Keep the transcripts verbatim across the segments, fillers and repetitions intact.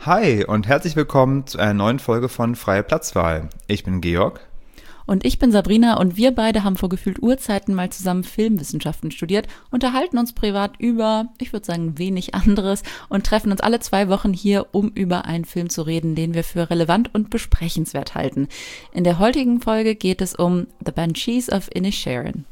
Hi und herzlich willkommen zu einer neuen Folge von Freie Platzwahl. Ich bin Georg. Und ich bin Sabrina und wir beide haben vor gefühlt Urzeiten mal zusammen Filmwissenschaften studiert, unterhalten uns privat über, ich würde sagen, wenig anderes und treffen uns alle zwei Wochen hier, um über einen Film zu reden, den wir für relevant und besprechenswert halten. In der heutigen Folge geht es um The Banshees of Inisherin.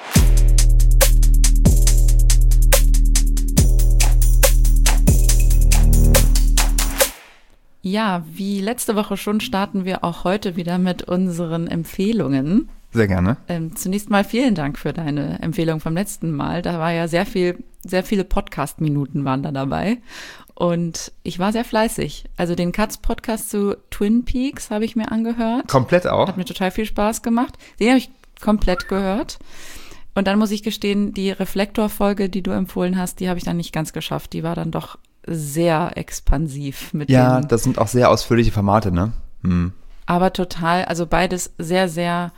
Ja, wie letzte Woche schon starten wir auch heute wieder mit unseren Empfehlungen. Sehr gerne. Ähm, zunächst mal vielen Dank für deine Empfehlung vom letzten Mal. Da war ja sehr viel, sehr viele Podcast-Minuten waren da dabei. Und ich war sehr fleißig. Also den Katz-Podcast zu Twin Peaks habe ich mir angehört. Komplett auch? Hat mir total viel Spaß gemacht. Den habe ich komplett gehört. Und dann muss ich gestehen, die Reflektor-Folge, die du empfohlen hast, die habe ich dann nicht ganz geschafft. Die war dann doch sehr expansiv mit Ja, den, das sind auch sehr ausführliche Formate, ne? Hm. aber total, also beides sehr, sehr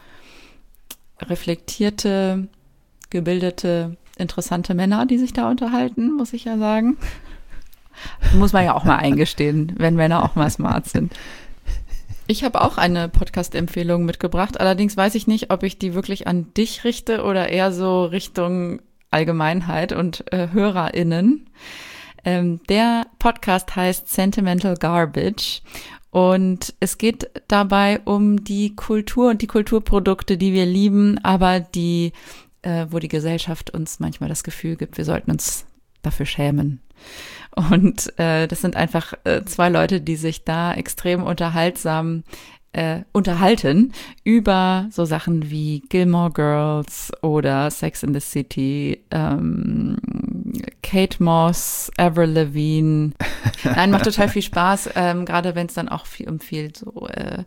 reflektierte, gebildete, interessante Männer, die sich da unterhalten, muss ich ja sagen. Muss man ja auch mal eingestehen, wenn Männer auch mal smart sind. Ich habe auch eine Podcast-Empfehlung mitgebracht, allerdings weiß ich nicht, ob ich die wirklich an dich richte oder eher so Richtung Allgemeinheit und äh, HörerInnen. Ähm, der Podcast heißt Sentimental Garbage und es geht dabei um die Kultur und die Kulturprodukte, die wir lieben, aber die, äh, wo die Gesellschaft uns manchmal das Gefühl gibt, wir sollten uns dafür schämen. Und äh, das sind einfach äh, zwei Leute, die sich da extrem unterhaltsam Äh, unterhalten über so Sachen wie Gilmore Girls oder Sex in the City, ähm, Kate Moss, Avril Lavigne. Nein, macht total viel Spaß, ähm, gerade wenn es dann auch viel, um viel so äh,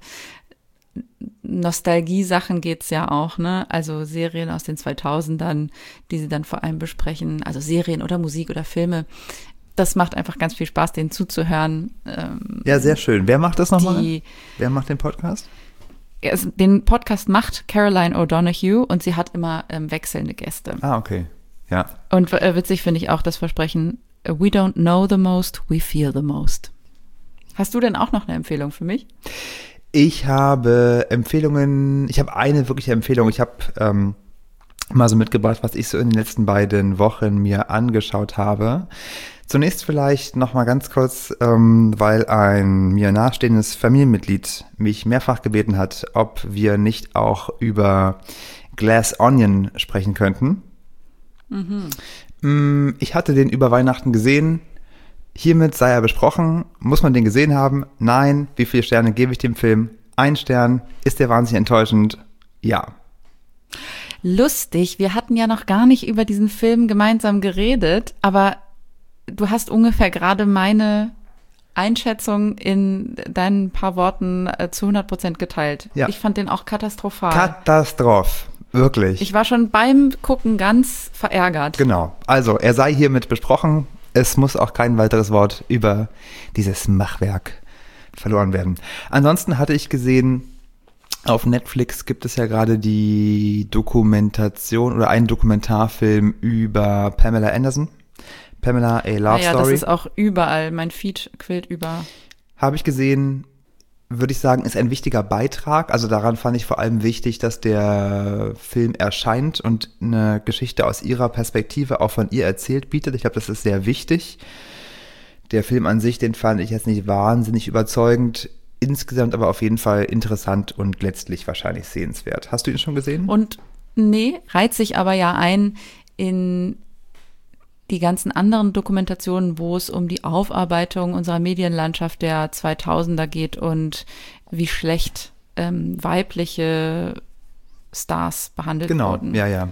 Nostalgie-Sachen geht's ja auch, ne? Also Serien aus den zweitausendern, die sie dann vor allem besprechen, also Serien oder Musik oder Filme. Das macht einfach ganz viel Spaß, denen zuzuhören. Ähm, ja, sehr schön. Wer macht das nochmal? Wer macht den Podcast? Also den Podcast macht Caroline O'Donoghue und sie hat immer ähm, wechselnde Gäste. Ah, okay. Ja. Und äh, witzig finde ich auch das Versprechen, we don't know the most, we feel the most. Hast du denn auch noch eine Empfehlung für mich? Ich habe Empfehlungen, ich habe eine wirkliche Empfehlung. Ich habe ähm, mal so mitgebracht, was ich so in den letzten beiden Wochen mir angeschaut habe. Zunächst vielleicht noch mal ganz kurz, ähm, weil ein mir nahestehendes Familienmitglied mich mehrfach gebeten hat, ob wir nicht auch über Glass Onion sprechen könnten. Mhm. Ich hatte den über Weihnachten gesehen. Hiermit sei er besprochen. Muss man den gesehen haben? Nein. Wie viele Sterne gebe ich dem Film? Ein Stern. Ist der wahnsinnig enttäuschend? Ja. Lustig. Wir hatten ja noch gar nicht über diesen Film gemeinsam geredet, aber du hast ungefähr gerade meine Einschätzung in deinen paar Worten äh, zu hundert Prozent geteilt. Ja. Ich fand den auch katastrophal. Katastroph, wirklich. Ich war schon beim Gucken ganz verärgert. Genau, also er sei hiermit besprochen. Es muss auch kein weiteres Wort über dieses Machwerk verloren werden. Ansonsten hatte ich gesehen, auf Netflix gibt es ja gerade die Dokumentation oder einen Dokumentarfilm über Pamela Anderson. Pamela, A Love ah ja, Story. Das ist auch überall. Mein Feed quillt über. Habe ich gesehen, würde ich sagen, ist ein wichtiger Beitrag. Also daran fand ich vor allem wichtig, dass der Film erscheint und eine Geschichte aus ihrer Perspektive auch von ihr erzählt bietet. Ich glaube, das ist sehr wichtig. Der Film an sich, den fand ich jetzt nicht wahnsinnig überzeugend. Insgesamt aber auf jeden Fall interessant und letztlich wahrscheinlich sehenswert. Hast du ihn schon gesehen? Und nee, reiht sich aber ja ein in die ganzen anderen Dokumentationen, wo es um die Aufarbeitung unserer Medienlandschaft der zweitausender geht und wie schlecht ähm, weibliche Stars behandelt genau, wurden. Genau, ja, ja.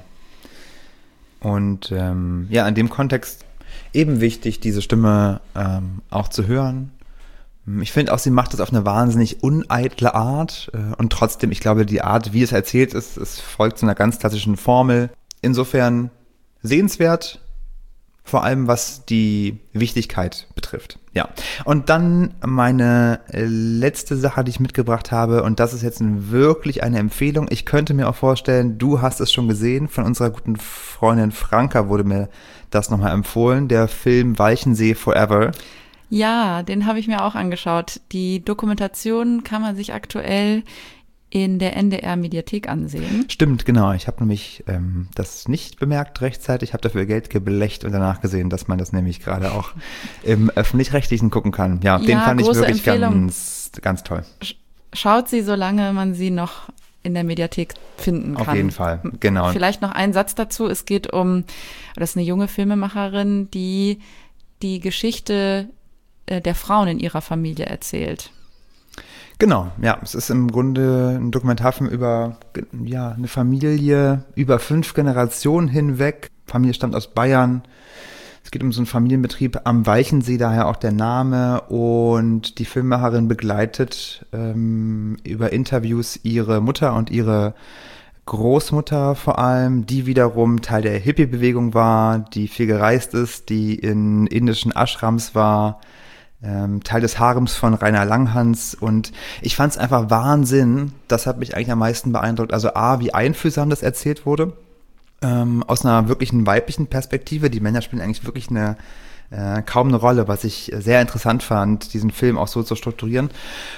Und ähm, ja, in dem Kontext eben wichtig, diese Stimme ähm, auch zu hören. Ich finde auch, sie macht das auf eine wahnsinnig uneitle Art äh, und trotzdem, ich glaube, die Art, wie es erzählt ist, es folgt zu einer ganz klassischen Formel. Insofern sehenswert, vor allem was die Wichtigkeit betrifft. Ja, und dann meine letzte Sache, die ich mitgebracht habe, und das ist jetzt wirklich eine Empfehlung. Ich könnte mir auch vorstellen, du hast es schon gesehen, von unserer guten Freundin Franka wurde mir das nochmal empfohlen, der Film Walchensee Forever. Ja, den habe ich mir auch angeschaut. Die Dokumentation kann man sich aktuell in der N D R-Mediathek ansehen. Stimmt, genau. Ich habe nämlich ähm, das nicht bemerkt rechtzeitig, habe dafür Geld geblecht und danach gesehen, dass man das nämlich gerade auch im Öffentlich-Rechtlichen gucken kann. Ja, den Ja, fand ich große wirklich Empfehlung. ganz, ganz toll. Schaut sie, solange man sie noch in der Mediathek finden kann. Auf jeden Fall, genau. Vielleicht noch ein Satz dazu. Es geht um, das ist eine junge Filmemacherin, die die Geschichte äh, der Frauen in ihrer Familie erzählt. Genau, ja, es ist im Grunde ein Dokumentarfilm über ja, eine Familie über fünf Generationen hinweg. Familie stammt aus Bayern. Es geht um so einen Familienbetrieb am Walchensee, daher auch der Name. Und die Filmemacherin begleitet ähm, über Interviews ihre Mutter und ihre Großmutter vor allem, die wiederum Teil der Hippie-Bewegung war, die viel gereist ist, die in indischen Ashrams war, ähm, Teil des Harems von Rainer Langhans. Und ich fand es einfach Wahnsinn, das hat mich eigentlich am meisten beeindruckt. Also A, wie einfühlsam das erzählt wurde, ähm, aus einer wirklichen weiblichen Perspektive. Die Männer spielen eigentlich wirklich eine äh, kaum eine Rolle, was ich sehr interessant fand, diesen Film auch so zu strukturieren.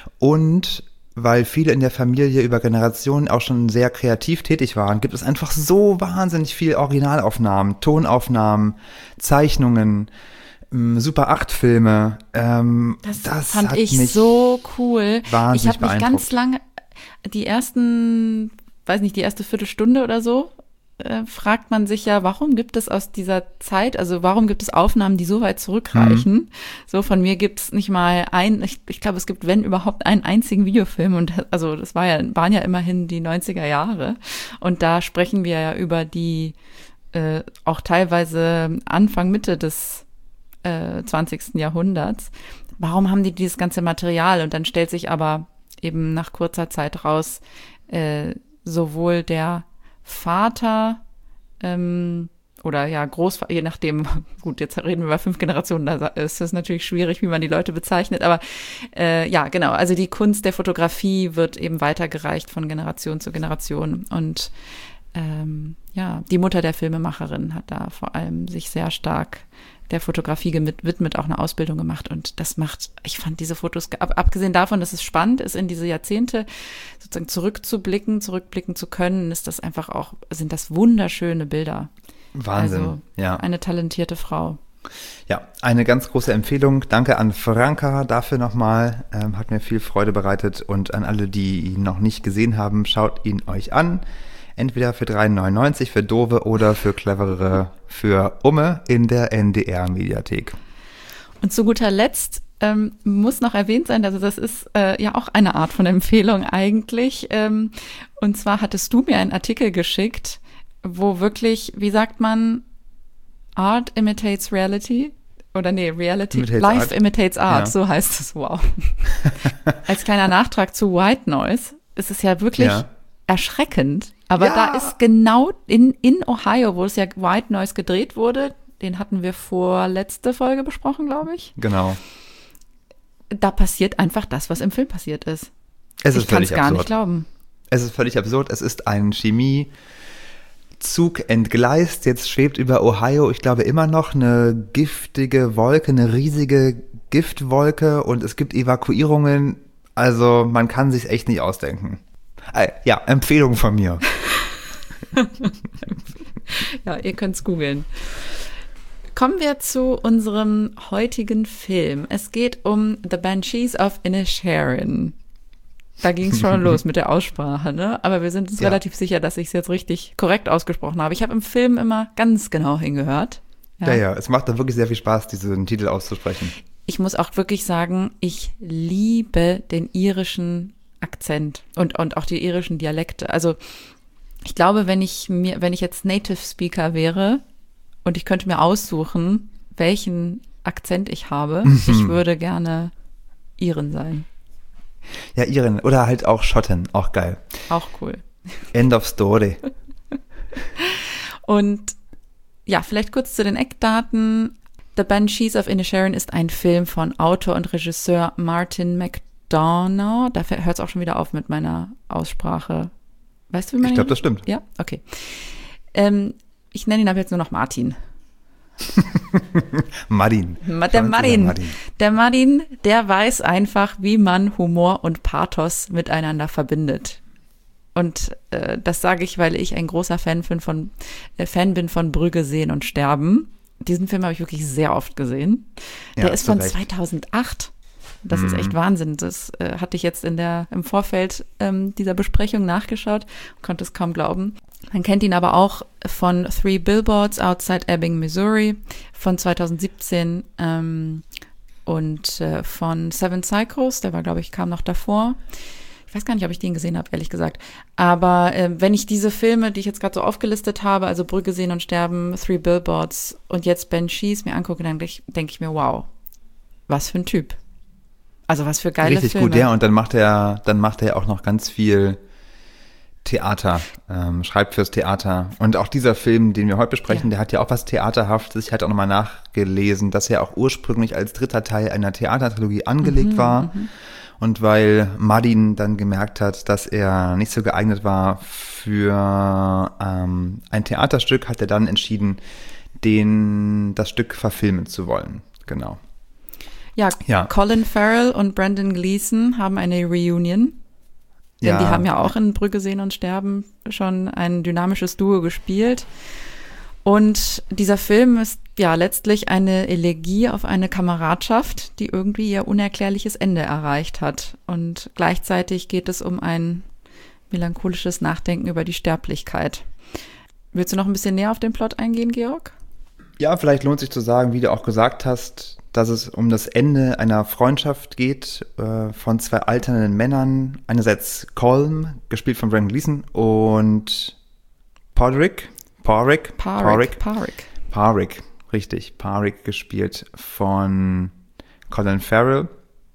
Und weil viele in der Familie über Generationen auch schon sehr kreativ tätig waren, gibt es einfach so wahnsinnig viel Originalaufnahmen, Tonaufnahmen, Zeichnungen, Super acht Filme. Ähm, Das, das fand hat ich mich so cool. wahnsinnig Ich habe mich beeindruckt. ganz lange, die ersten, weiß nicht, die erste Viertelstunde oder so, äh, fragt man sich ja, warum gibt es aus dieser Zeit, also warum gibt es Aufnahmen, die so weit zurückreichen? Mhm. So, von mir gibt es nicht mal ein, ich, ich glaube, es gibt, wenn überhaupt, einen einzigen Videofilm und also das war ja, waren ja immerhin die neunziger Jahre und da sprechen wir ja über die äh, auch teilweise Anfang, Mitte des äh, zwanzigsten Jahrhunderts. Warum haben die dieses ganze Material? Und dann stellt sich aber eben nach kurzer Zeit raus, äh, sowohl der Vater ähm, oder ja Großvater, je nachdem, gut, jetzt reden wir über fünf Generationen, da ist es natürlich schwierig, wie man die Leute bezeichnet, aber äh, ja, genau, also die Kunst der Fotografie wird eben weitergereicht von Generation zu Generation und ähm, ja, die Mutter der Filmemacherin hat da vor allem sich sehr stark der Fotografie gewidmet, auch eine Ausbildung gemacht und das macht, ich fand diese Fotos, ab, abgesehen davon, dass es spannend ist, in diese Jahrzehnte sozusagen zurückzublicken, zurückblicken zu können, ist das einfach auch, sind das wunderschöne Bilder. Wahnsinn, also, ja. Eine talentierte Frau. Ja, eine ganz große Empfehlung. Danke an Franka dafür nochmal. Ähm, hat mir viel Freude bereitet und an alle, die ihn noch nicht gesehen haben, schaut ihn euch an. Entweder für drei neunundneunzig für Dove oder für Cleverere für Umme in der N D R-Mediathek. Und zu guter Letzt ähm, muss noch erwähnt sein, also das ist äh, ja auch eine Art von Empfehlung eigentlich. Ähm, und zwar hattest du mir einen Artikel geschickt, wo wirklich, wie sagt man, Art imitates reality? Oder nee, Reality, Imitates Life Art. imitates Art, Ja. so heißt es, wow. Als kleiner Nachtrag zu White Noise ist es ja wirklich Ja. erschreckend. Aber Ja. da ist genau in, in Ohio, wo es ja White Noise gedreht wurde, den hatten wir vor letzte Folge besprochen, glaube ich. Genau. Da passiert einfach das, was im Film passiert ist. Es ist Ich kann es völlig gar absurd. nicht glauben. Es ist völlig absurd. Es ist ein Chemiezug entgleist. Jetzt schwebt über Ohio, ich glaube, immer noch eine giftige Wolke, eine riesige Giftwolke und es gibt Evakuierungen. Also man kann sich's echt nicht ausdenken. Äh, Ja, Empfehlung von mir. Ja, ihr könnt's googeln. Kommen wir zu unserem heutigen Film. Es geht um The Banshees of Inisherin. Da ging es schon los mit der Aussprache, ne? Aber wir sind uns Ja. relativ sicher, dass ich es jetzt richtig korrekt ausgesprochen habe. Ich habe im Film immer ganz genau hingehört. Ja, ja, es macht da wirklich sehr viel Spaß, diesen Titel auszusprechen. Ich muss auch wirklich sagen, ich liebe den irischen Akzent und, und auch die irischen Dialekte. Also ich glaube, wenn ich mir, wenn ich jetzt Native Speaker wäre und ich könnte mir aussuchen, welchen Akzent ich habe, ich würde gerne Iren sein. Ja, Iren oder halt auch Schotten, auch geil. Auch cool. End of story. Und ja, vielleicht kurz zu den Eckdaten. The Banshees of Inisherin ist ein Film von Autor und Regisseur Martin McDonough. Da hört es auch schon wieder auf mit meiner Aussprache. Weißt du, wie man Ich glaube, ihn- das stimmt. Ja, okay. Ähm, ich nenne ihn aber jetzt nur noch Martin. Martin. Der Martin. Martin. Der Martin, der weiß einfach, wie man Humor und Pathos miteinander verbindet. Und äh, das sage ich, weil ich ein großer Fan bin von, äh, Fan bin von Brügge sehen und sterben. Diesen Film habe ich wirklich sehr oft gesehen. Der Ja, ist zu von Recht. zweitausendacht. Das Mhm. ist echt Wahnsinn. Das äh, hatte ich jetzt in der, im Vorfeld ähm, dieser Besprechung nachgeschaut und konnte es kaum glauben. Man kennt ihn aber auch von Three Billboards Outside Ebbing, Missouri von zweitausendsiebzehn ähm, und äh, von Seven Psychos, der war, glaube ich, kam noch davor. Ich weiß gar nicht, ob ich den gesehen habe, ehrlich gesagt. Aber äh, wenn ich diese Filme, die ich jetzt gerade so aufgelistet habe, also Brügge sehen und sterben, Three Billboards und jetzt Banshees mir angucke, dann denke denk ich mir, wow, was für ein Typ. Also was für geile Richtig Filme. gut, ja. Und dann macht er, dann macht er auch noch ganz viel Theater, ähm, schreibt fürs Theater. Und auch dieser Film, den wir heute besprechen, Ja. der hat ja auch was Theaterhaftes. Ich hatte auch nochmal nachgelesen, dass er auch ursprünglich als dritter Teil einer Theatertrilogie angelegt Mhm, war. mhm. Und weil Martin dann gemerkt hat, dass er nicht so geeignet war für ähm, ein Theaterstück, hat er dann entschieden, den, das Stück verfilmen zu wollen. Genau. Ja, Ja. Colin Farrell und Brendan Gleeson haben eine Reunion. Denn Ja. die haben ja auch in Brügge sehen und sterben schon ein dynamisches Duo gespielt. Und dieser Film ist ja letztlich eine Elegie auf eine Kameradschaft, die irgendwie ihr unerklärliches Ende erreicht hat. Und gleichzeitig geht es um ein melancholisches Nachdenken über die Sterblichkeit. Willst du noch ein bisschen näher auf den Plot eingehen, Georg? Ja, vielleicht lohnt sich zu sagen, wie du auch gesagt hast, dass es um das Ende einer Freundschaft geht äh, von zwei alternden Männern. Einerseits Colm, gespielt von Brendan Gleeson, und Podrick, Porrick, Pádraig, Pádraig. Pádraig, richtig, Pádraig, gespielt von Colin Farrell.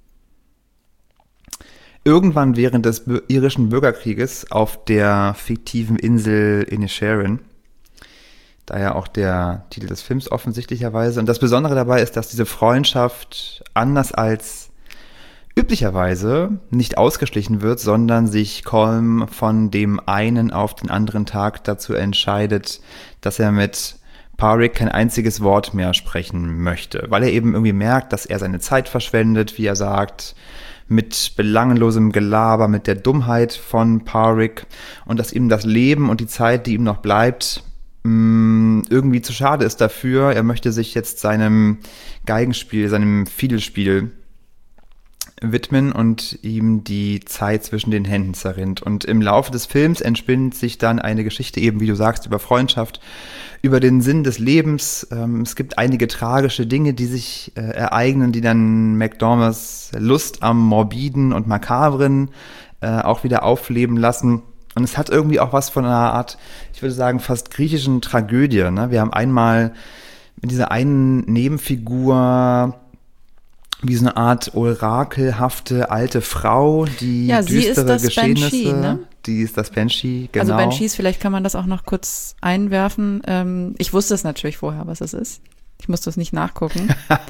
Irgendwann während des bü- irischen Bürgerkrieges auf der fiktiven Insel Inisherin, daher auch der Titel des Films offensichtlicherweise. Und das Besondere dabei ist, dass diese Freundschaft anders als üblicherweise nicht ausgeschlichen wird, sondern sich Colm von dem einen auf den anderen Tag dazu entscheidet, dass er mit Pádraig kein einziges Wort mehr sprechen möchte, weil er eben irgendwie merkt, dass er seine Zeit verschwendet, wie er sagt, mit belanglosem Gelaber, mit der Dummheit von Pádraig, und dass ihm das Leben und die Zeit, die ihm noch bleibt, mh, irgendwie zu schade ist dafür. Er möchte sich jetzt seinem Geigenspiel, seinem Fiedelspiel widmen und ihm die Zeit zwischen den Händen zerrinnt. Und im Laufe des Films entspinnt sich dann eine Geschichte, eben wie du sagst, über Freundschaft, über den Sinn des Lebens. Ähm, es gibt einige tragische Dinge, die sich äh, ereignen, die dann McDormands Lust am Morbiden und Makabren äh, auch wieder aufleben lassen. Und es hat irgendwie auch was von einer Art, ich würde sagen, fast griechischen Tragödie. Ne? Wir haben einmal mit dieser einen Nebenfigur wie so eine Art orakelhafte alte Frau, die Ja, sie ist düstere das Geschehnisse, Banshee, ne? Die ist das Banshee, genau. Also Banshees, vielleicht kann man das auch noch kurz einwerfen. Ähm, ich wusste es natürlich vorher, was es ist. Ich musste es nicht nachgucken.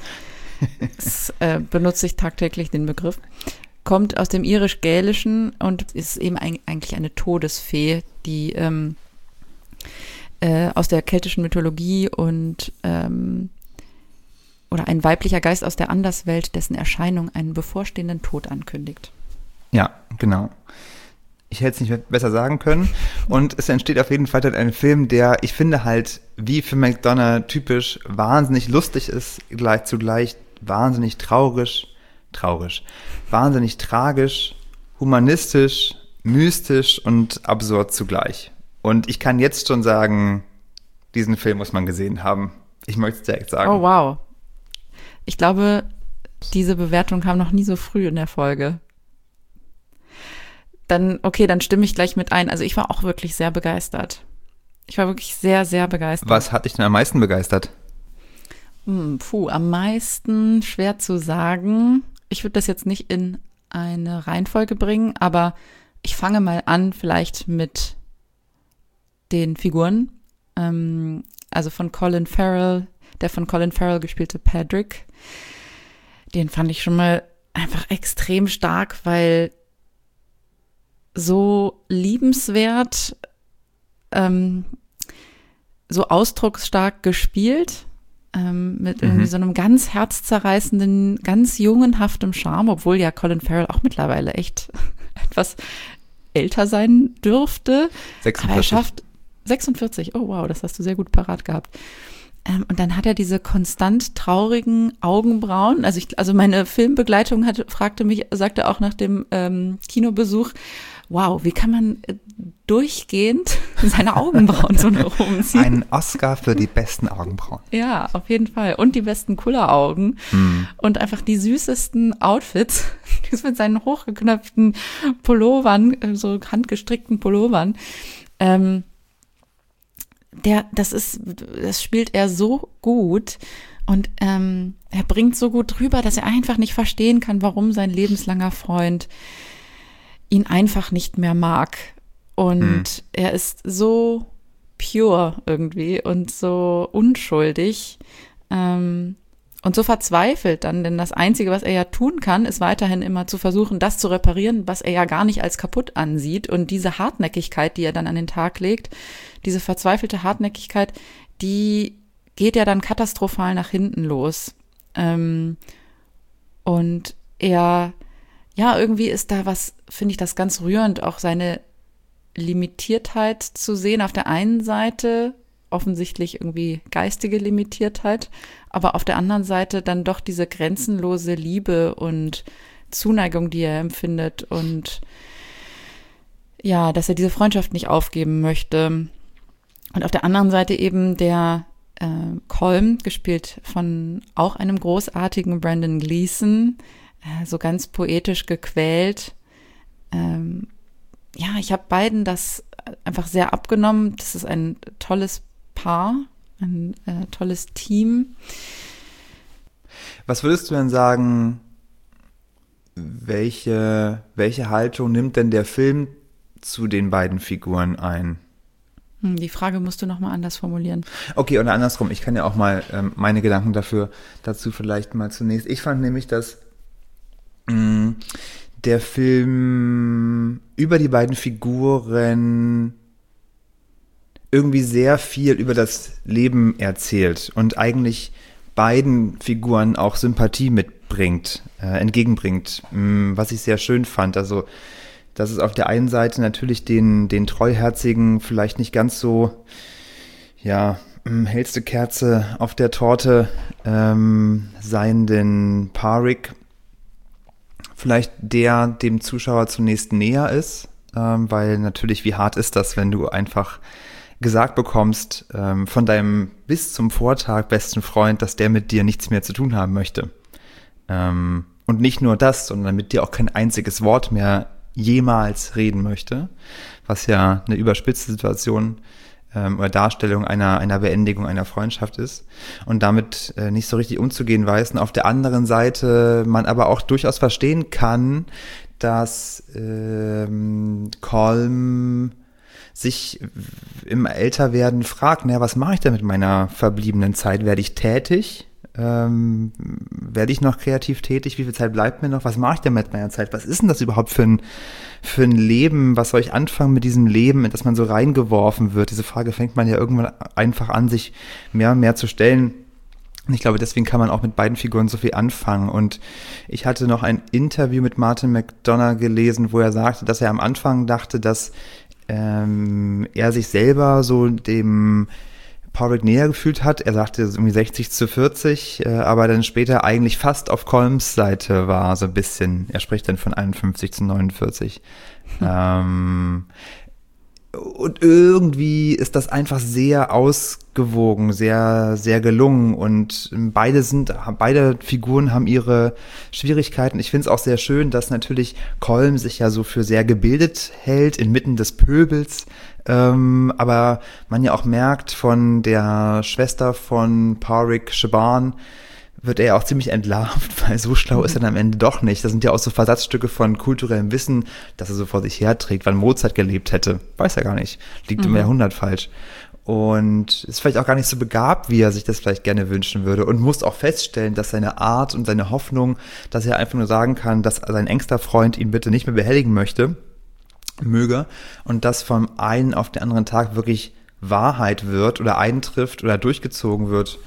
Es äh, benutze ich tagtäglich den Begriff. Kommt aus dem irisch-gälischen und ist eben ein, eigentlich eine Todesfee, die ähm, äh, aus der keltischen Mythologie und ähm, oder ein weiblicher Geist aus der Anderswelt, dessen Erscheinung einen bevorstehenden Tod ankündigt. Ja, genau. Ich hätte es nicht besser sagen können. Und es entsteht auf jeden Fall dann ein Film, der, ich finde halt, wie für McDonagh typisch, wahnsinnig lustig ist, gleich zugleich wahnsinnig traurig, traurig, wahnsinnig tragisch, humanistisch, mystisch und absurd zugleich. Und ich kann jetzt schon sagen, diesen Film muss man gesehen haben. Ich möchte es direkt sagen. Oh, wow. Ich glaube, diese Bewertung kam noch nie so früh in der Folge. Dann, okay, dann stimme ich gleich mit ein. Also ich war auch wirklich sehr begeistert. Ich war wirklich sehr, sehr begeistert. Was hat dich denn am meisten begeistert? Hm, puh, am meisten schwer zu sagen. Ich würde das jetzt nicht in eine Reihenfolge bringen, aber ich fange mal an vielleicht mit den Figuren. Ähm, also von Colin Farrell, der von Colin Farrell gespielte Pádraig. Den fand ich schon mal einfach extrem stark, weil so liebenswert, ähm, so ausdrucksstark gespielt, ähm, mit irgendwie mhm. so einem ganz herzzerreißenden, ganz jungenhaftem Charme, obwohl ja Colin Farrell auch mittlerweile echt etwas älter sein dürfte. sechsundvierzig. Aber er schafft sechsundvierzig, oh wow, das hast du sehr gut parat gehabt. Ähm, und dann hat er diese konstant traurigen Augenbrauen. Also ich, also meine Filmbegleitung hat, fragte mich, sagte auch nach dem ähm, Kinobesuch, wow, wie kann man äh, durchgehend seine Augenbrauen so nach oben ziehen? Ein Oscar für die besten Augenbrauen. Ja, auf jeden Fall. Und die besten Kulleraugen. Hm. Und einfach die süßesten Outfits. Mit seinen hochgeknöpften Pullovern, so handgestrickten Pullovern. Ähm, der, das ist, das spielt er so gut. Und ähm, er bringt so gut rüber, dass er einfach nicht verstehen kann, warum sein lebenslanger Freund ihn einfach nicht mehr mag. Und hm. er ist so pure irgendwie und so unschuldig ähm, und so verzweifelt dann, denn das Einzige, was er ja tun kann, ist weiterhin immer zu versuchen, das zu reparieren, was er ja gar nicht als kaputt ansieht. Und diese Hartnäckigkeit, die er dann an den Tag legt, diese verzweifelte Hartnäckigkeit, die geht ja dann katastrophal nach hinten los. Ähm, und er Ja, irgendwie ist da was, finde ich das ganz rührend, auch seine Limitiertheit zu sehen. Auf der einen Seite offensichtlich irgendwie geistige Limitiertheit, aber auf der anderen Seite dann doch diese grenzenlose Liebe und Zuneigung, die er empfindet und ja, dass er diese Freundschaft nicht aufgeben möchte. Und auf der anderen Seite eben der äh, Colm, gespielt von auch einem großartigen Brendan Gleeson, so ganz poetisch gequält. Ähm, ja, ich habe beiden das einfach sehr abgenommen. Das ist ein tolles Paar, ein äh, tolles Team. Was würdest du denn sagen, welche, welche Haltung nimmt denn der Film zu den beiden Figuren ein? Hm, die Frage musst du nochmal anders formulieren. Okay, oder andersrum. Ich kann ja auch mal ähm, meine Gedanken dafür dazu vielleicht mal zunächst. Ich fand nämlich, dass der Film über die beiden Figuren irgendwie sehr viel über das Leben erzählt und eigentlich beiden Figuren auch Sympathie mitbringt, äh, entgegenbringt, mh, was ich sehr schön fand. Also, dass es auf der einen Seite natürlich den, den treuherzigen, vielleicht nicht ganz so, ja, mh, hellste Kerze auf der Torte ähm, seienden Pádraig vielleicht der dem Zuschauer zunächst näher ist, ähm, weil natürlich, wie hart ist das, wenn du einfach gesagt bekommst ähm, von deinem bis zum Vortag besten Freund, dass der mit dir nichts mehr zu tun haben möchte. Ähm, und nicht nur das, sondern mit dir auch kein einziges Wort mehr jemals reden möchte, was ja eine überspitzte Situation ähm, oder Darstellung einer, einer Beendigung einer Freundschaft ist und damit äh, nicht so richtig umzugehen weiß. Und auf der anderen Seite man aber auch durchaus verstehen kann, dass ähm, Colm sich im Älterwerden fragt, naja, was mache ich denn mit meiner verbliebenen Zeit? Werde ich tätig? Ähm, werde ich noch kreativ tätig? Wie viel Zeit bleibt mir noch? Was mache ich denn mit meiner Zeit? Was ist denn das überhaupt für ein, für ein Leben? Was soll ich anfangen mit diesem Leben, in das man so reingeworfen wird? Diese Frage fängt man ja irgendwann einfach an, sich mehr und mehr zu stellen. Und ich glaube, deswegen kann man auch mit beiden Figuren so viel anfangen. Und ich hatte noch ein Interview mit Martin McDonagh gelesen, wo er sagte, dass er am Anfang dachte, dass ähm, er sich selber so dem Pádraig näher gefühlt hat. Er sagte irgendwie sechzig zu vierzig, äh, aber dann später eigentlich fast auf Colms Seite war, so ein bisschen. Er spricht dann von einundfünfzig zu neunundvierzig. Hm. Ähm, und irgendwie ist das einfach sehr ausgewogen, sehr, sehr gelungen und beide sind, beide Figuren haben ihre Schwierigkeiten. Ich finde es auch sehr schön, dass natürlich Colm sich ja so für sehr gebildet hält, inmitten des Pöbels, ähm, aber man ja auch merkt, von der Schwester von Pádraig, Siobhan, wird er ja auch ziemlich entlarvt, weil so schlau ist er dann am Ende doch nicht. Das sind ja auch so Versatzstücke von kulturellem Wissen, das er so vor sich herträgt, wann Mozart gelebt hätte. Weiß er gar nicht. Liegt mhm. im Jahrhundert falsch. Und ist vielleicht auch gar nicht so begabt, wie er sich das vielleicht gerne wünschen würde. Und muss auch feststellen, dass seine Art und seine Hoffnung, dass er einfach nur sagen kann, dass sein engster Freund ihn bitte nicht mehr behelligen möchte, möge. Und das vom einen auf den anderen Tag wirklich Wahrheit wird oder eintrifft oder durchgezogen wird.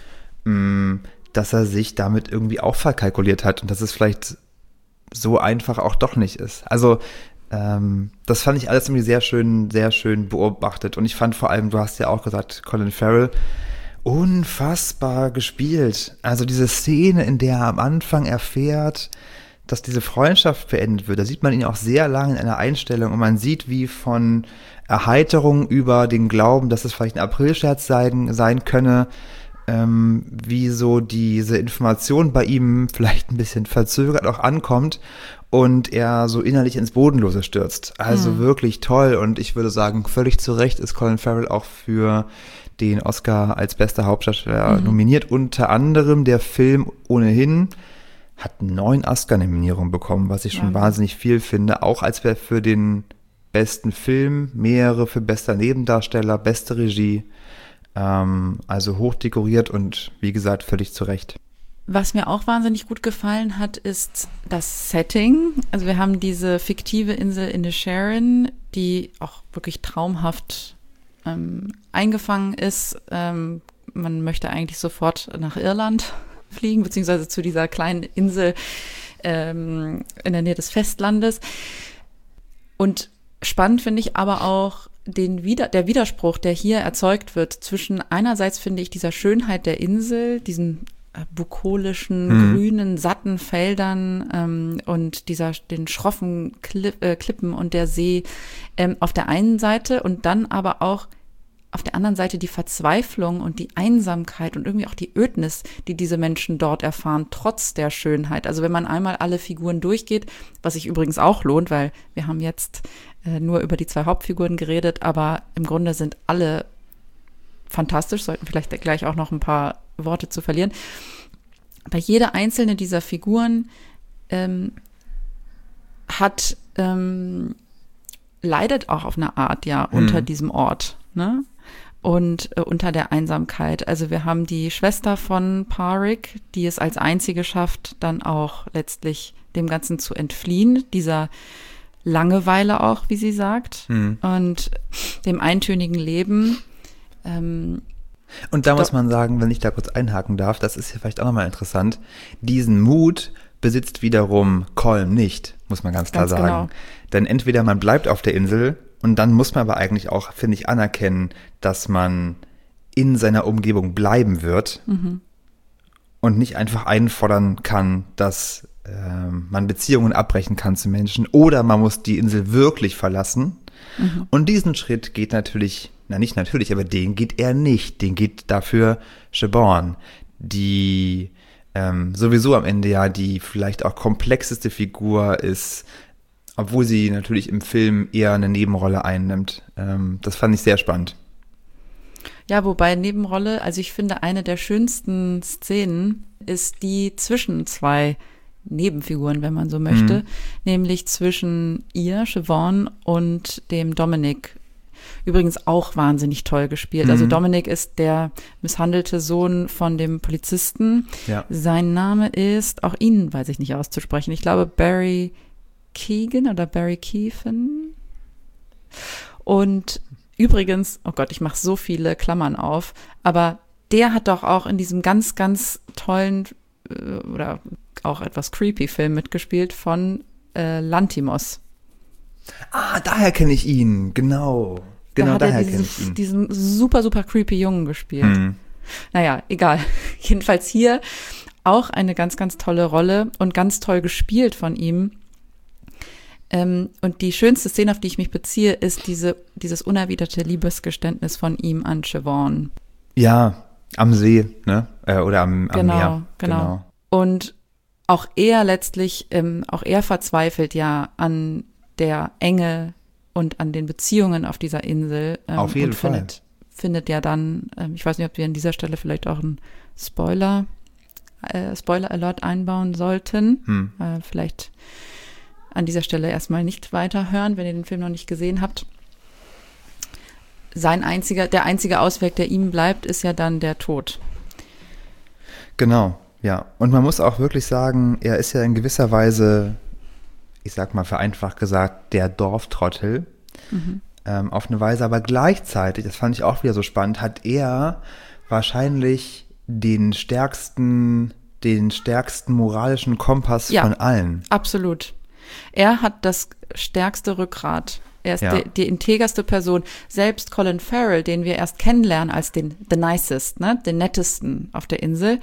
mh, dass er sich damit irgendwie auch verkalkuliert hat und dass es vielleicht so einfach auch doch nicht ist. Also ähm, das fand ich alles irgendwie sehr schön, sehr schön beobachtet. Und ich fand vor allem, du hast ja auch gesagt, Colin Farrell, unfassbar gespielt. Also diese Szene, in der er am Anfang erfährt, dass diese Freundschaft beendet wird, da sieht man ihn auch sehr lange in einer Einstellung und man sieht, wie von Erheiterung über den Glauben, dass es vielleicht ein Aprilscherz sein, sein könne, ähm, wie so diese Information bei ihm vielleicht ein bisschen verzögert auch ankommt und er so innerlich ins Bodenlose stürzt. Also mhm. wirklich toll und ich würde sagen, völlig zu Recht ist Colin Farrell auch für den Oscar als bester Hauptdarsteller mhm. nominiert. Unter anderem der Film ohnehin hat neun Oscar-Nominierungen bekommen, was ich schon ja. wahnsinnig viel finde, auch als wir für den besten Film, mehrere für bester Nebendarsteller, beste Regie, ähm, also hoch dekoriert und wie gesagt, völlig zu Recht. Was mir auch wahnsinnig gut gefallen hat, ist das Setting. Also wir haben diese fiktive Insel Inisherin, die auch wirklich traumhaft ähm, eingefangen ist. Ähm, man möchte eigentlich sofort nach Irland fliegen, beziehungsweise zu dieser kleinen Insel ähm, in der Nähe des Festlandes. Und spannend finde ich aber auch den Wider- der Widerspruch, der hier erzeugt wird zwischen einerseits, finde ich, dieser Schönheit der Insel, diesen bukolischen, hm. grünen, satten Feldern ähm, und dieser den schroffen Kli- äh, Klippen und der See ähm, auf der einen Seite und dann aber auch auf der anderen Seite die Verzweiflung und die Einsamkeit und irgendwie auch die Ödnis, die diese Menschen dort erfahren, trotz der Schönheit. Also wenn man einmal alle Figuren durchgeht, was sich übrigens auch lohnt, weil wir haben jetzt äh, nur über die zwei Hauptfiguren geredet, aber im Grunde sind alle fantastisch, sollten vielleicht gleich auch noch ein paar Worte zu verlieren. Aber jede einzelne dieser Figuren ähm, hat ähm, leidet auch auf eine Art ja mhm. unter diesem Ort, ne? Und äh, unter der Einsamkeit. Also wir haben die Schwester von Pádraic, die es als einzige schafft, dann auch letztlich dem Ganzen zu entfliehen, dieser Langeweile auch, wie sie sagt, mhm. und dem eintönigen Leben. Ähm, und da muss man sagen, wenn ich da kurz einhaken darf, das ist ja vielleicht auch nochmal interessant, diesen Mut besitzt wiederum Colm nicht, muss man ganz klar ganz sagen. Genau. Denn entweder man bleibt auf der Insel und dann muss man aber eigentlich auch, finde ich, anerkennen, dass man in seiner Umgebung bleiben wird mhm. und nicht einfach einfordern kann, dass äh, man Beziehungen abbrechen kann zu Menschen oder man muss die Insel wirklich verlassen. Mhm. Und diesen Schritt geht natürlich, na nicht natürlich, aber den geht er nicht. Den geht dafür Siobhan, die ähm, sowieso am Ende ja die vielleicht auch komplexeste Figur ist, obwohl sie natürlich im Film eher eine Nebenrolle einnimmt. Ähm, das fand ich sehr spannend. Ja, wobei Nebenrolle, also ich finde, eine der schönsten Szenen ist die zwischen zwei Nebenfiguren, wenn man so möchte, mhm. nämlich zwischen ihr, Siobhan, und dem Dominic. Übrigens auch wahnsinnig toll gespielt. Mhm. Also Dominic ist der misshandelte Sohn von dem Polizisten. Ja. Sein Name ist, auch ihn weiß ich nicht auszusprechen, ich glaube Barry Keegan oder Barry Keegan. Und übrigens, oh Gott, ich mache so viele Klammern auf, aber der hat doch auch in diesem ganz, ganz tollen äh, oder auch etwas creepy Film mitgespielt von äh, Lanthimos. Ah, daher kenne ich ihn, genau. Genau, da daher kenne ich ihn. Diesen super, super creepy Jungen gespielt. Hm. Naja, egal. Jedenfalls hier auch eine ganz, ganz tolle Rolle und ganz toll gespielt von ihm. Ähm, und die schönste Szene, auf die ich mich beziehe, ist diese, dieses unerwiderte Liebesgeständnis von ihm an Siobhan. Ja, am See, ne? Äh, oder am, am genau, Meer. Genau, genau. Und auch er letztlich, ähm, auch er verzweifelt ja an der Enge und an den Beziehungen auf dieser Insel. Ähm, auf jeden und Fall. Findet, findet ja dann, ähm, ich weiß nicht, ob wir an dieser Stelle vielleicht auch einen Spoiler, äh, Spoiler-Alert einbauen sollten. Hm. Äh, vielleicht an dieser Stelle erstmal nicht weiterhören, wenn ihr den Film noch nicht gesehen habt. Sein einziger, der einzige Ausweg, der ihm bleibt, ist ja dann der Tod. Genau, ja. Und man muss auch wirklich sagen, er ist ja in gewisser Weise, ich sag mal vereinfacht gesagt, der Dorftrottel. Mhm. Ähm, auf eine Weise, aber gleichzeitig, das fand ich auch wieder so spannend, hat er wahrscheinlich den stärksten, den stärksten moralischen Kompass Ja. von allen. Absolut. Er hat das stärkste Rückgrat. Er ist Ja. die, die integerste Person. Selbst Colin Farrell, den wir erst kennenlernen als den the nicest, ne, den nettesten auf der Insel,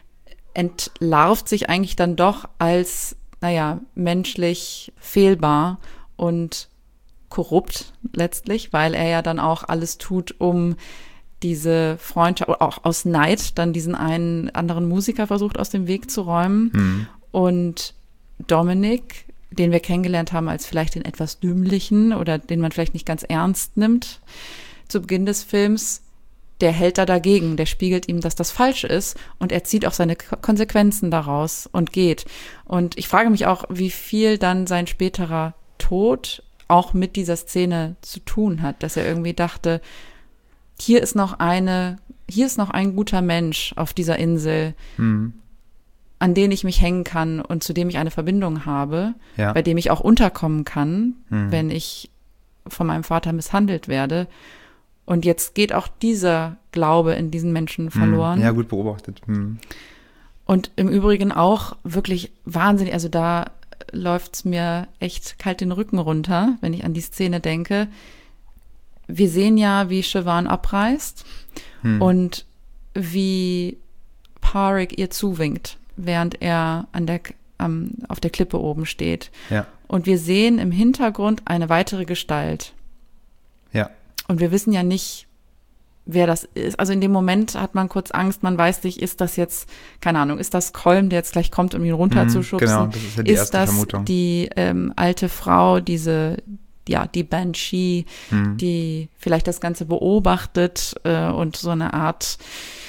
entlarvt sich eigentlich dann doch als, naja, menschlich fehlbar und korrupt letztlich, weil er ja dann auch alles tut, um diese Freundschaft, auch aus Neid, dann diesen einen anderen Musiker versucht aus dem Weg zu räumen. Hm. Und Dominic, den wir kennengelernt haben als vielleicht den etwas dümmlichen oder den man vielleicht nicht ganz ernst nimmt zu Beginn des Films, der hält da dagegen, der spiegelt ihm, dass das falsch ist und er zieht auch seine K- Konsequenzen daraus und geht. Und ich frage mich auch, wie viel dann sein späterer Tod auch mit dieser Szene zu tun hat, dass er irgendwie dachte, hier ist noch eine, hier ist noch ein guter Mensch auf dieser Insel, Hm. an den ich mich hängen kann und zu dem ich eine Verbindung habe, Ja. bei dem ich auch unterkommen kann, Hm. wenn ich von meinem Vater misshandelt werde. Und jetzt geht auch dieser Glaube in diesen Menschen verloren. Hm. Ja, gut beobachtet. Hm. Und im Übrigen auch wirklich wahnsinnig, also da läuft's mir echt kalt den Rücken runter, wenn ich an die Szene denke. Wir sehen ja, wie Siobhan abreist Hm. und wie Pádraig ihr zuwinkt, während er an der, am, auf der Klippe oben steht. Ja. Und wir sehen im Hintergrund eine weitere Gestalt. Ja. Und wir wissen ja nicht, wer das ist. Also in dem Moment hat man kurz Angst, man weiß nicht, ist das jetzt, keine Ahnung, ist das Colm, der jetzt gleich kommt, um ihn runterzuschubsen? Genau, das ist ja die ist erste das Vermutung. die ähm, alte Frau, diese, ja, die Banshee, Hm. die vielleicht das Ganze beobachtet äh, und so eine Art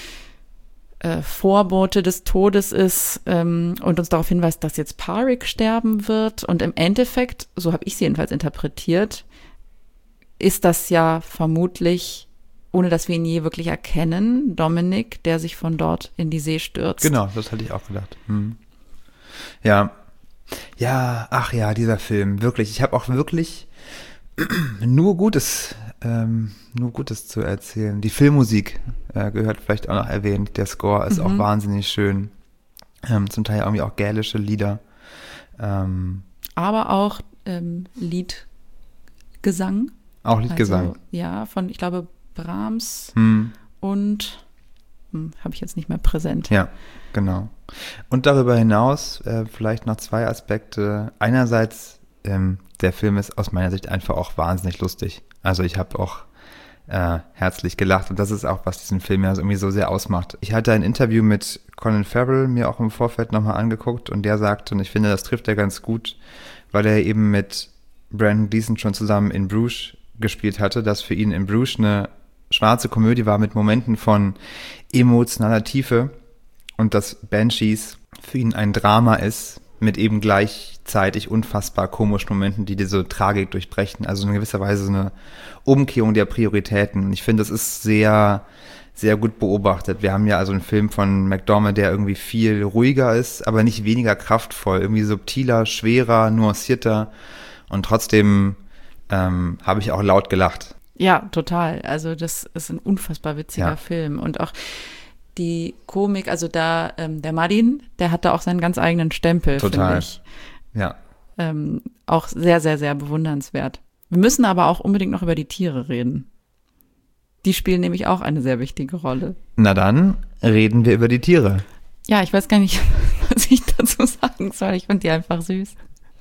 äh, Vorbote des Todes ist ähm, und uns darauf hinweist, dass jetzt Pádraig sterben wird. Und im Endeffekt, so habe ich sie jedenfalls interpretiert, ist das ja vermutlich, ohne dass wir ihn je wirklich erkennen, Dominic, der sich von dort in die See stürzt. Genau, das hatte ich auch gedacht. Hm. Ja. Ja, ach ja, dieser Film, wirklich. Ich habe auch wirklich nur Gutes, ähm, nur Gutes zu erzählen. Die Filmmusik äh, gehört vielleicht auch noch erwähnt. Der Score ist Mhm. auch wahnsinnig schön. Ähm, zum Teil irgendwie auch gälische Lieder. Ähm, Aber auch ähm, Liedgesang. auch Liedgesang. Also, ja, von, ich glaube, Brahms Hm. und hm, habe ich jetzt nicht mehr präsent. Ja, genau. Und darüber hinaus äh, vielleicht noch zwei Aspekte. Einerseits, ähm, der Film ist aus meiner Sicht einfach auch wahnsinnig lustig. Also ich habe auch äh, herzlich gelacht und das ist auch, was diesen Film ja irgendwie so sehr ausmacht. Ich hatte ein Interview mit Colin Farrell mir auch im Vorfeld nochmal angeguckt und der sagte, und ich finde, das trifft er ganz gut, weil er eben mit Brandon Gleeson schon zusammen in Bruges gespielt hatte, dass für ihn in Bruges eine schwarze Komödie war mit Momenten von emotionaler Tiefe und dass Banshees für ihn ein Drama ist mit eben gleichzeitig unfassbar komischen Momenten, die diese Tragik durchbrechen. Also in gewisser Weise so eine Umkehrung der Prioritäten. Und ich finde, das ist sehr, sehr gut beobachtet. Wir haben ja also einen Film von McDormand, der irgendwie viel ruhiger ist, aber nicht weniger kraftvoll, irgendwie subtiler, schwerer, nuancierter und trotzdem ähm, habe ich auch laut gelacht. Ja, total. Also das ist ein unfassbar witziger Ja. Film. Und auch die Komik, also da, ähm, der Madin, der hat da auch seinen ganz eigenen Stempel, Total. finde ich. Ja. Ähm, auch sehr, sehr, sehr bewundernswert. Wir müssen aber auch unbedingt noch über die Tiere reden. Die spielen nämlich auch eine sehr wichtige Rolle. Na dann reden wir über die Tiere. Ja, ich weiß gar nicht, was ich dazu sagen soll. Ich finde die einfach süß.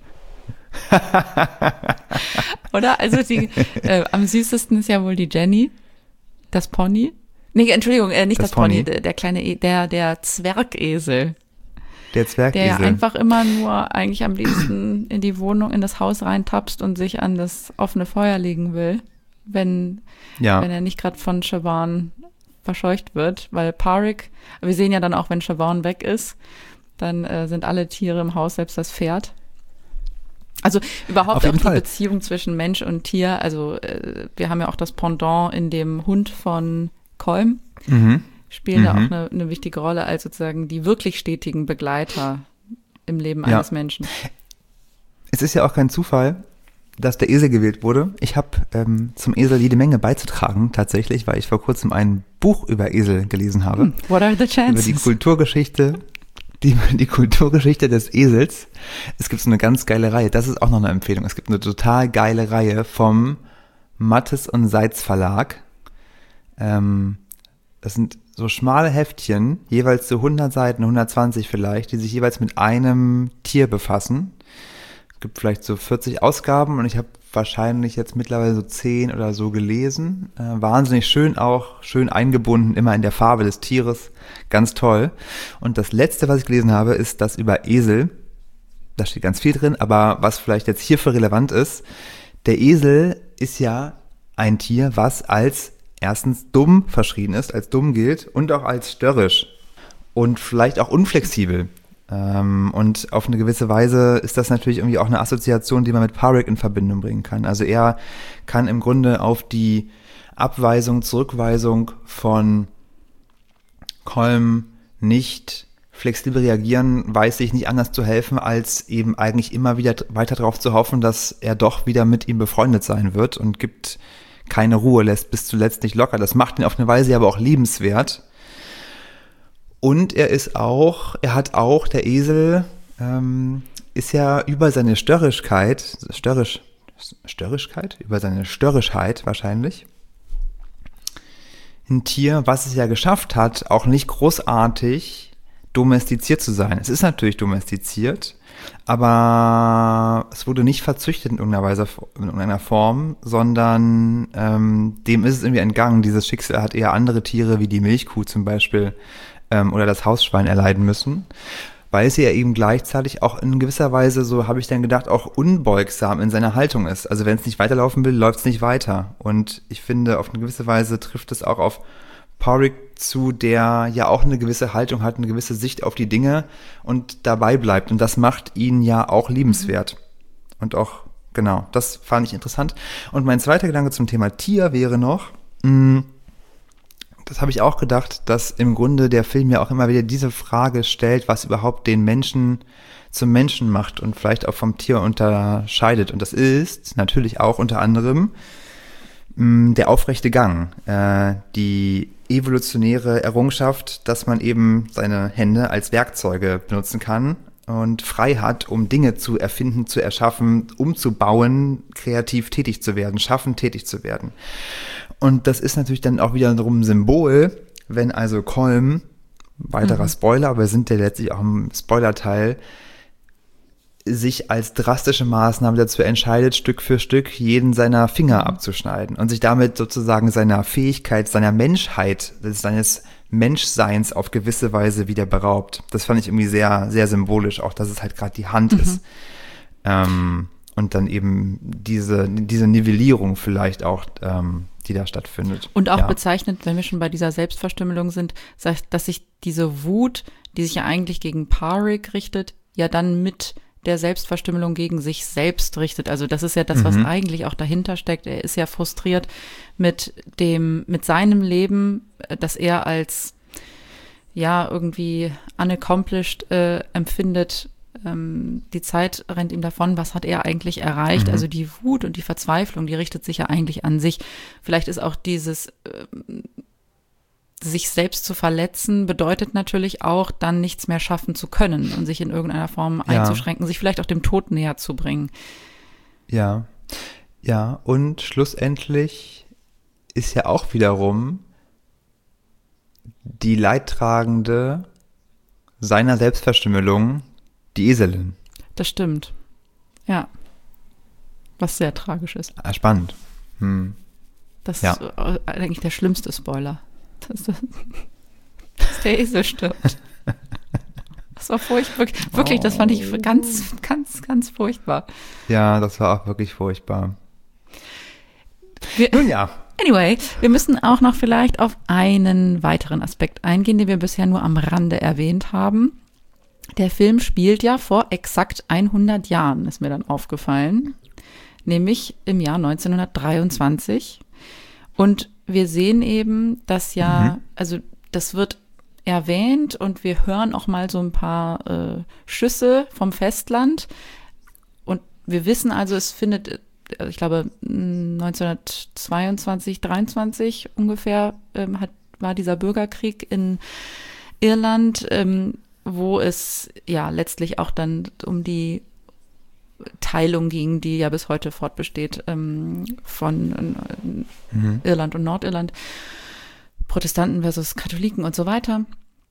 Oder? Also die, äh, am süßesten ist ja wohl die Jenny, das Pony. Nee, Entschuldigung, äh, nicht das, Das Pony, Pony. der, der kleine, e der, der Zwergesel, Der der Zwergesel. ja einfach immer nur eigentlich am liebsten in die Wohnung, in das Haus reintapst und sich an das offene Feuer legen will, wenn, ja. wenn er nicht gerade von Siobhan verscheucht wird, weil Pádraig, wir sehen ja dann auch, wenn Siobhan weg ist, dann äh, sind alle Tiere im Haus, selbst das Pferd. Also überhaupt Auf auch jeden die Fall. Beziehung zwischen Mensch und Tier. Also äh, wir haben ja auch das Pendant in dem Hund von Colm, Mhm. spielen da Mhm. auch eine, eine wichtige Rolle als sozusagen die wirklich stetigen Begleiter im Leben Ja. eines Menschen. Es ist ja auch kein Zufall, dass der Esel gewählt wurde. Ich habe ähm, zum Esel jede Menge beizutragen, tatsächlich, weil ich vor kurzem ein Buch über Esel gelesen habe. Hm, what are the chances? Über die Kulturgeschichte, die, die Kulturgeschichte des Esels. Es gibt so eine ganz geile Reihe, das ist auch noch eine Empfehlung. Es gibt eine total geile Reihe vom Mattes und Seitz Verlag. Ähm, das sind so schmale Heftchen, jeweils so hundert Seiten, hundertzwanzig vielleicht, die sich jeweils mit einem Tier befassen. Es gibt vielleicht so vierzig Ausgaben und ich habe wahrscheinlich jetzt mittlerweile so zehn oder so gelesen. Äh, wahnsinnig schön auch, schön eingebunden, immer in der Farbe des Tieres. Ganz toll. Und das letzte, was ich gelesen habe, ist das über Esel. Da steht ganz viel drin, aber was vielleicht jetzt hierfür relevant ist, der Esel ist ja ein Tier, was als erstens dumm verschrien ist, als dumm gilt und auch als störrisch und vielleicht auch unflexibel. Ähm, und auf eine gewisse Weise ist das natürlich irgendwie auch eine Assoziation, die man mit Pádraic in Verbindung bringen kann. Also er kann im Grunde auf die Abweisung, Zurückweisung von Colm nicht flexibel reagieren, weiß sich nicht anders zu helfen, als eben eigentlich immer wieder weiter darauf zu hoffen, dass er doch wieder mit ihm befreundet sein wird und gibt keine Ruhe, lässt bis zuletzt nicht locker. Das macht ihn auf eine Weise aber auch liebenswert. Und er ist auch, er hat auch, der Esel ähm, ist ja über seine Störrischkeit, störrisch, Störrischkeit? Über seine Störrischheit wahrscheinlich, ein Tier, was es ja geschafft hat, auch nicht großartig domestiziert zu sein. Es ist natürlich domestiziert, aber es wurde nicht verzüchtet in irgendeiner Weise, in irgendeiner Form, sondern ähm, dem ist es irgendwie entgangen. Dieses Schicksal hat eher andere Tiere wie die Milchkuh zum Beispiel ähm, oder das Hausschwein erleiden müssen, weil sie ja eben gleichzeitig auch in gewisser Weise, so habe ich dann gedacht, auch unbeugsam in seiner Haltung ist. Also wenn es nicht weiterlaufen will, läuft es nicht weiter. Und ich finde, auf eine gewisse Weise trifft es auch auf Pádraic zu, der ja auch eine gewisse Haltung hat, eine gewisse Sicht auf die Dinge und dabei bleibt. Und das macht ihn ja auch liebenswert. Und auch, genau, das fand ich interessant. Und mein zweiter Gedanke zum Thema Tier wäre noch, mh, das habe ich auch gedacht, dass im Grunde der Film ja auch immer wieder diese Frage stellt, was überhaupt den Menschen zum Menschen macht und vielleicht auch vom Tier unterscheidet. Und das ist natürlich auch unter anderem mh, der aufrechte Gang, äh, die evolutionäre Errungenschaft, dass man eben seine Hände als Werkzeuge benutzen kann und frei hat, um Dinge zu erfinden, zu erschaffen, umzubauen, kreativ tätig zu werden, schaffen, tätig zu werden. Und das ist natürlich dann auch wiederum ein Symbol, wenn also Colm, weiterer mhm. Spoiler, aber wir sind ja letztlich auch im Spoiler-Teil, sich als drastische Maßnahme dazu entscheidet, Stück für Stück jeden seiner Finger abzuschneiden und sich damit sozusagen seiner Fähigkeit, seiner Menschheit, seines Menschseins auf gewisse Weise wieder beraubt. Das fand ich irgendwie sehr, sehr symbolisch, auch dass es halt gerade die Hand mhm. ist. Ähm, und dann eben diese, diese Nivellierung vielleicht auch, ähm, die da stattfindet. Und auch ja. bezeichnet, wenn wir schon bei dieser Selbstverstümmelung sind, dass sich diese Wut, die sich ja eigentlich gegen Pádraic richtet, ja dann mit der Selbstverstümmelung gegen sich selbst richtet. Also das ist ja das, mhm. was eigentlich auch dahinter steckt. Er ist ja frustriert mit dem, mit seinem Leben, das er als ja irgendwie unaccomplished äh, empfindet. Ähm, die Zeit rennt ihm davon. Was hat er eigentlich erreicht? Mhm. Also die Wut und die Verzweiflung, die richtet sich ja eigentlich an sich. Vielleicht ist auch dieses äh, sich selbst zu verletzen, bedeutet natürlich auch, dann nichts mehr schaffen zu können und sich in irgendeiner Form ja. einzuschränken, sich vielleicht auch dem Tod näher zu bringen. Ja, ja, und schlussendlich ist ja auch wiederum die Leidtragende seiner Selbstverstümmelung die Eselin. Das stimmt, ja. Was sehr tragisch ist. Ah, spannend. Hm. Das ja. ist eigentlich der schlimmste Spoiler. Dass, dass der Esel stirbt. Das war furchtbar. Wirklich, das fand ich ganz, ganz, ganz furchtbar. Ja, das war auch wirklich furchtbar. Wir, Nun ja. Anyway, wir müssen auch noch vielleicht auf einen weiteren Aspekt eingehen, den wir bisher nur am Rande erwähnt haben. Der Film spielt ja vor exakt hundert Jahren, ist mir dann aufgefallen. Nämlich im Jahr neunzehnhundertdreiundzwanzig. Und wir sehen eben, dass ja, mhm. also das wird erwähnt und wir hören auch mal so ein paar äh, Schüsse vom Festland. Und wir wissen also, es findet ich glaube neunzehnhundertzweiundzwanzig, dreiundzwanzig ungefähr ähm, hat, war dieser Bürgerkrieg in Irland, ähm, wo es ja letztlich auch dann um die Teilung ging, die ja bis heute fortbesteht, ähm, von äh, mhm. Irland und Nordirland, Protestanten versus Katholiken und so weiter.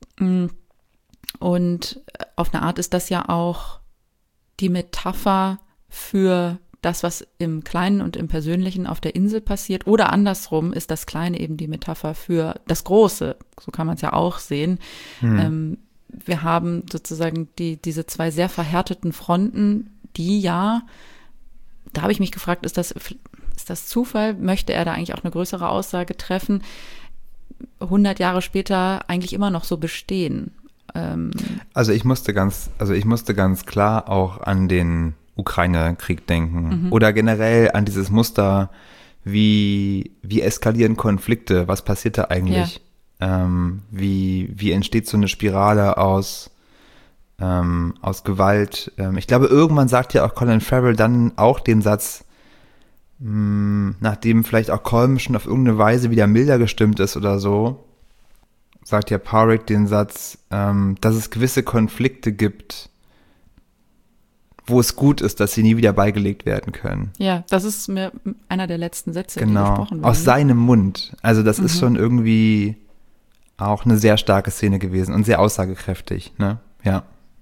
Und auf eine Art ist das ja auch die Metapher für das, was im Kleinen und im Persönlichen auf der Insel passiert. Oder andersrum ist das Kleine eben die Metapher für das Große. So kann man es ja auch sehen. Mhm. Ähm, wir haben sozusagen die, diese zwei sehr verhärteten Fronten, die ja, da habe ich mich gefragt, ist das, ist das Zufall? Möchte er da eigentlich auch eine größere Aussage treffen? hundert Jahre später eigentlich immer noch so bestehen. Ähm also ich musste ganz, also ich musste ganz klar auch an den Ukraine-Krieg denken mhm. oder generell an dieses Muster, wie, wie eskalieren Konflikte, was passiert da eigentlich? Ja. Ähm, wie, wie entsteht so eine Spirale aus Ähm, aus Gewalt. Ähm, ich glaube, irgendwann sagt ja auch Colin Farrell dann auch den Satz, mh, nachdem vielleicht auch Colm schon auf irgendeine Weise wieder milder gestimmt ist oder so, sagt ja Pádraic den Satz, ähm, dass es gewisse Konflikte gibt, wo es gut ist, dass sie nie wieder beigelegt werden können. Ja, das ist mir einer der letzten Sätze, genau. die gesprochen werden. Aus seinem Mund. Also das mhm. ist schon irgendwie auch eine sehr starke Szene gewesen und sehr aussagekräftig, ne? Ja.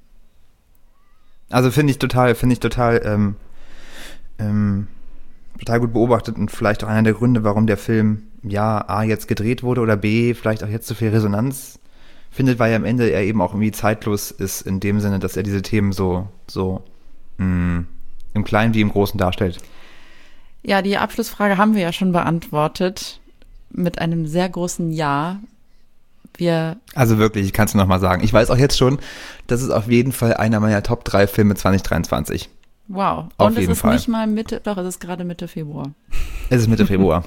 Also finde ich total, finde ich total, ähm, ähm, total gut beobachtet und vielleicht auch einer der Gründe, warum der Film ja A jetzt gedreht wurde oder B vielleicht auch jetzt so viel Resonanz findet, weil er am Ende er eben auch irgendwie zeitlos ist in dem Sinne, dass er diese Themen so so mh, im Kleinen wie im Großen darstellt. Ja, die Abschlussfrage haben wir ja schon beantwortet mit einem sehr großen Ja. Wir also wirklich, ich kann es noch mal sagen. Ich weiß auch jetzt schon, das ist auf jeden Fall einer meiner Top drei Filme zwanzig dreiundzwanzig. Wow. Auf Und jeden es ist Fall. nicht mal Mitte, doch, es ist gerade Mitte Februar. Es ist Mitte Februar.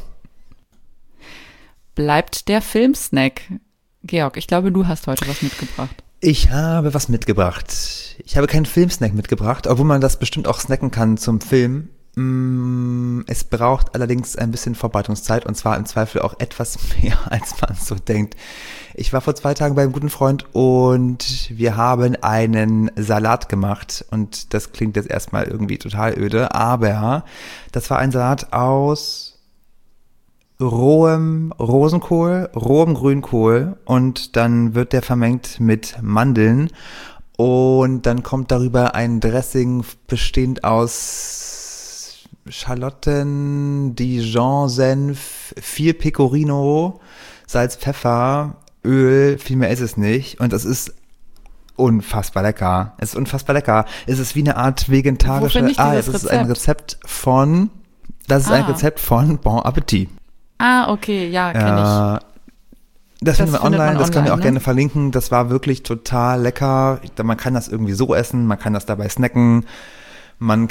Bleibt der Filmsnack. Georg, ich glaube, du hast heute was mitgebracht. Ich habe was mitgebracht. Ich habe keinen Filmsnack mitgebracht, obwohl man das bestimmt auch snacken kann zum Film. Es braucht allerdings ein bisschen Vorbereitungszeit und zwar im Zweifel auch etwas mehr, als man so denkt. Ich war vor zwei Tagen bei einem guten Freund und wir haben einen Salat gemacht und das klingt jetzt erstmal irgendwie total öde, aber das war ein Salat aus rohem Rosenkohl, rohem Grünkohl und dann wird der vermengt mit Mandeln und dann kommt darüber ein Dressing bestehend aus Schalotten, Dijon-Senf, viel Pecorino, Salz, Pfeffer, Öl, viel mehr ist es nicht. Und es ist unfassbar lecker. Es ist unfassbar lecker. Es ist wie eine Art vegetarische... Ah, es ist ein Rezept von... Das ist ah. ein Rezept von Bon Appetit. Ah, okay, ja, kenne ich. Äh, das, das finden wir online, online, das können wir auch ne? gerne verlinken. Das war wirklich total lecker. Man kann das irgendwie so essen, man kann das dabei snacken. Man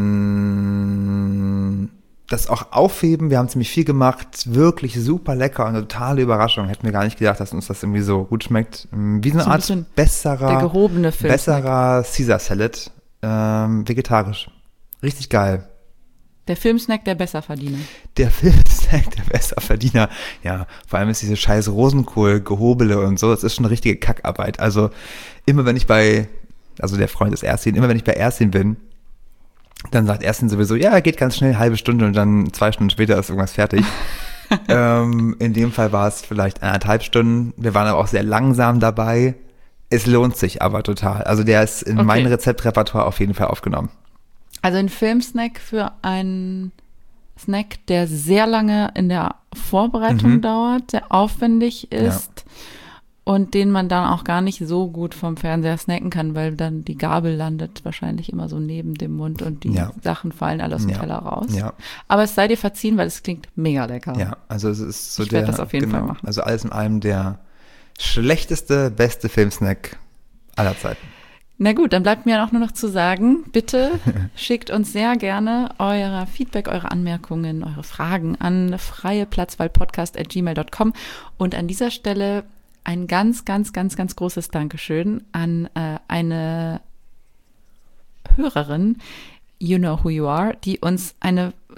kann das auch aufheben. Wir haben ziemlich viel gemacht. Wirklich super lecker und eine totale Überraschung. Hätten wir gar nicht gedacht, dass uns das irgendwie so gut schmeckt. Wie so eine so ein Art besserer, der gehobene Film besserer Caesar Salad. Ähm, vegetarisch. Richtig geil. Der Filmsnack der Besserverdiener. Der Filmsnack der Besserverdiener. Ja, vor allem ist diese scheiß Rosenkohl-Gehobele und so. Das ist schon eine richtige Kackarbeit. Also immer wenn ich bei, also der Freund ist Erstin, immer wenn ich bei Erstin bin, dann sagt Erstin sowieso, ja, geht ganz schnell, halbe Stunde und dann zwei Stunden später ist irgendwas fertig. ähm, in dem Fall war es vielleicht eineinhalb Stunden. Wir waren aber auch sehr langsam dabei. Es lohnt sich aber total. Also der ist in okay. mein Rezeptrepertoire auf jeden Fall aufgenommen. Also ein Filmsnack für einen Snack, der sehr lange in der Vorbereitung mhm. dauert, sehr aufwendig ist. Ja. Und den man dann auch gar nicht so gut vom Fernseher snacken kann, weil dann die Gabel landet wahrscheinlich immer so neben dem Mund und die ja. Sachen fallen alle aus dem ja. Teller raus. Ja. Aber es sei dir verziehen, weil es klingt mega lecker. Ja, also es ist so ich der. Ich werde das auf jeden genau, Fall machen. Also alles in allem der schlechteste, beste Filmsnack aller Zeiten. Na gut, dann bleibt mir auch nur noch zu sagen, bitte schickt uns sehr gerne euer Feedback, eure Anmerkungen, eure Fragen an freieplatzwahlpodcast at gmail dot com und an dieser Stelle ein ganz, ganz, ganz, ganz großes Dankeschön an äh, eine Hörerin, You Know Who You Are, die uns eine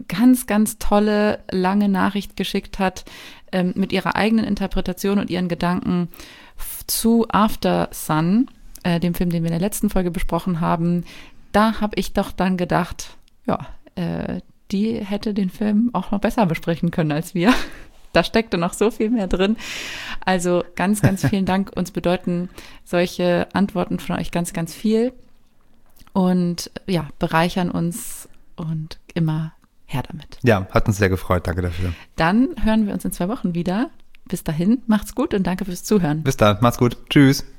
ganz, ganz tolle, lange Nachricht geschickt hat ähm, mit ihrer eigenen Interpretation und ihren Gedanken f- zu After Sun, äh, dem Film, den wir in der letzten Folge besprochen haben. Da habe ich doch dann gedacht, ja, äh, die hätte den Film auch noch besser besprechen können als wir. Da steckte noch so viel mehr drin. Also ganz, ganz vielen Dank. Uns bedeuten solche Antworten von euch ganz, ganz viel und ja, bereichern uns und immer her damit. Ja, hat uns sehr gefreut. Danke dafür. Dann hören wir uns in zwei Wochen wieder. Bis dahin, macht's gut und danke fürs Zuhören. Bis dann, macht's gut. Tschüss.